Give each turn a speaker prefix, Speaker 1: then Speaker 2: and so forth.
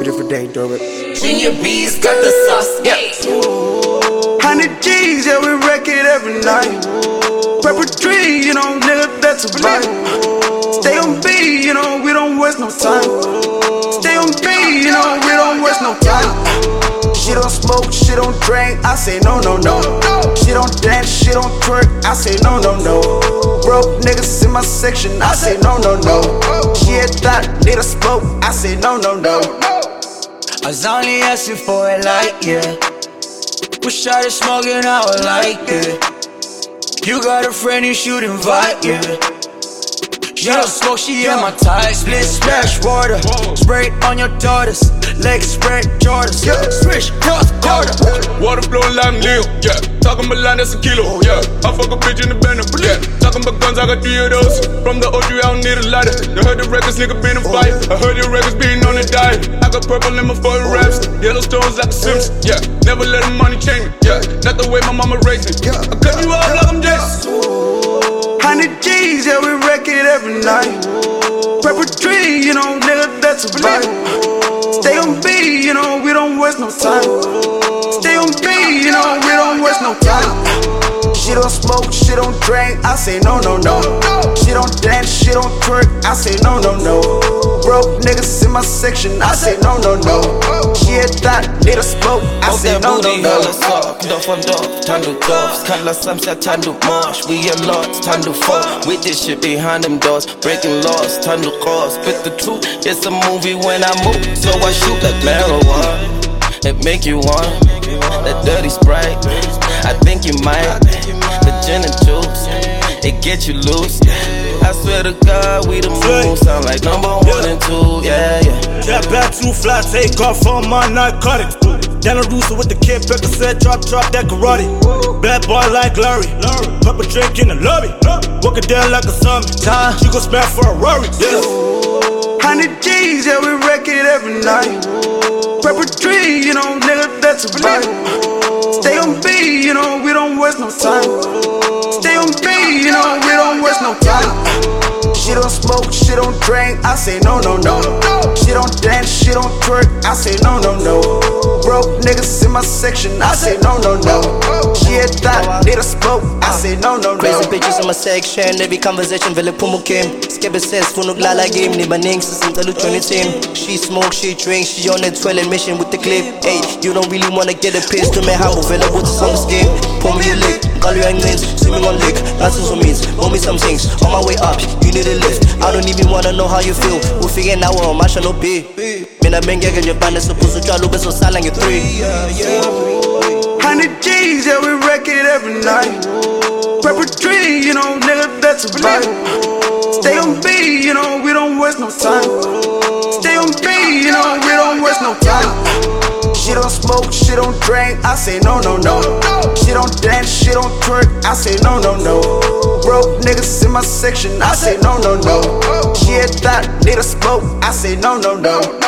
Speaker 1: a different day, do it.
Speaker 2: Junior B's got the sauce, yeah.
Speaker 1: 100 G's, yeah, we wreck it every night. Purple tree, you know, nigga, that's a vibe. Stay on B, you know, we don't waste no time. Stay on B, you know, we don't waste no time. She don't smoke, she don't drink, I say no, no, no. She don't dance, she don't twerk, I say no, no, no. Broke niggas in my section, I say no, no, no. She a thought, need a smoke, I say no, no, no.
Speaker 2: I was only asking for a light, yeah. Wish I was smoking, I would like it. You got a friend, you should invite, yeah. She don't smoke, she in my tie. Split splash water, spray it on your daughters. Legs spread Jordans, yeah. Swish cross quarter.
Speaker 3: Water flowing like Leo, yeah. Talking about line, that's a kilo, yeah. I fuck a bitch in the Bentley, yeah. Talking about guns, I got 3 of those. From the OG, I don't need a lighter. I heard the records, nigga been a fight. I heard your records being on the diet. I got purple in my foreign raps. Yellow stones like a Simpson, yeah. Never let the money change me, yeah. Not the way my mama raised me. I cut you off like I'm Jason.
Speaker 1: 100 G's, yeah, we wreck it every night. Purple tree, you know, nigga, that's a vibe. Stay on B, you know, we don't waste no time. Stay on B, you know, we don't waste no time. She don't smoke, she don't drink, I say no, no, no. She don't dance, she don't twerk, I say no, no, no. Broke niggas in my section, I say no, no, no. She a thought, need a smoke, I say no, no, no.
Speaker 4: Doff on doff, Tandu doffs. Kalla samsa Tandu marsh. We are lost, Tandu fall. With this shit behind them doors. Breaking laws, Tandu cause. Spit the truth, it's a movie when I move. So I shoot like marijuana. It make you want that dirty Sprite. I think you might. The gin and juice, it get you loose. I swear to God, we the move. Sound like number 1 and 2, yeah, yeah.
Speaker 5: That back too fly, take off on my narcotics. Down a rooster with the kid, Pepper said, drop that karate. Bad boy like Larry, pop a drink in the lobby. Walk it down like a zombie, she gon' smash for a Rory, yeah.
Speaker 1: 100 G's, yeah, we wreck it every night. Purple tree, you know, nigga, that's a vibe. Stay on B, you know, we don't waste no time. Stay on B, you know, we don't waste no time. She don't smoke, she don't drink, I say no, no, no. She don't dance, she don't twerk, I say no, no, no. Broke niggas in my section, I say no, no, no. She a thought, need a smoke, I say no, no, no.
Speaker 6: Crazy bitches in my section, every conversation vele pumukim. Skebe says funuglala game, ni baning sisintelu join team. She smoke, she drink, she on that toilet mission with the clip. Hey, you don't really wanna get a piss to me humble, vele put this on the scheme. Pull me a lick, call you angles, swimming on lick. That's some means, hold me some things. On my way up, you need a lift. I don't even wanna know how you feel. We'll figure now on my no B. Mina bengeke nje bande supposed to try to be so silent at 3.
Speaker 1: 100 G's, yeah, we wreck it every night. Purple tree, you know, nigga, that's a vibe. Stay on B, you know, we don't waste no time. Stay on B, you know, we don't waste no time. She don't smoke, she don't drink, I say no, no, no. She don't dance, she don't twerk, I say no, no, no. Broke niggas in my section, I say no, no, no. She a thought, need a smoke, I say no, no, no.